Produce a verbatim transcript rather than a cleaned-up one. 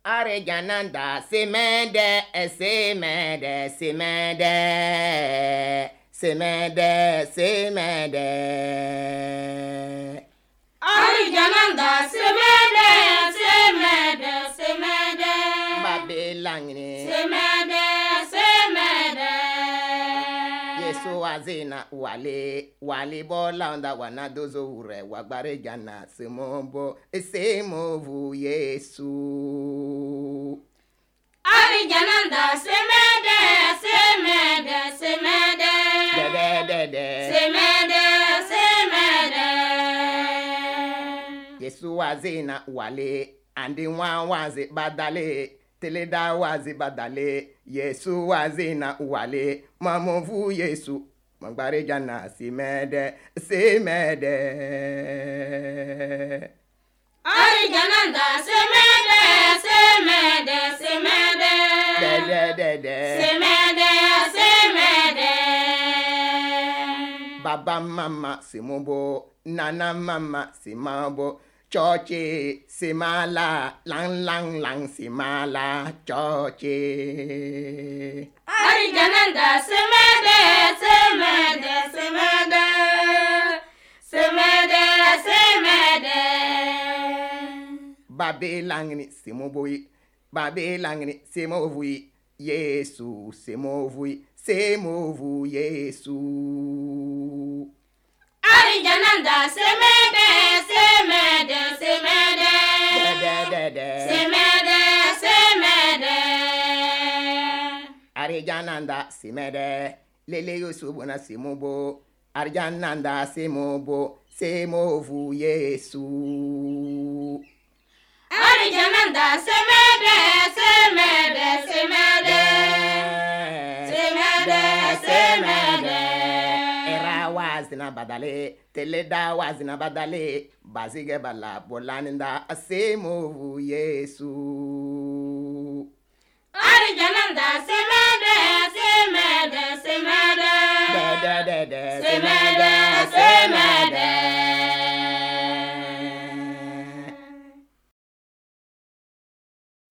Arejananda semede semede semede semede semede Arejananda semede semede semede Babelangni semede semede Yesu azina wale wale bolanda wana dozo ure wagbare jana semombo semovu Yesu Arejananda semede semede semede de de de semede semede Yesu azina wale andi wan wazi badale teleda wazi badale Yesu wazina wale mamovu Yesu magbare jana semede semede Arejananda semede semede semede de de de de semede semede Baba mama simobo nana mama simabo choche simala lang lang lang simala choche Arejananda semede semede semede semede semede babe langni simoboi babe langni simovui Yesu simovui semovu Yesu Arejananda semede semede semede de de de semede semede Arejananda simede lele yosubuna simobo Arejananda simobo semovu Yesu Arejananda semede semede semede semede semede era wazina badale teleda wazina badale bazige bala bolaninda semovu Yesu Arejananda semede semede semede de de de de semede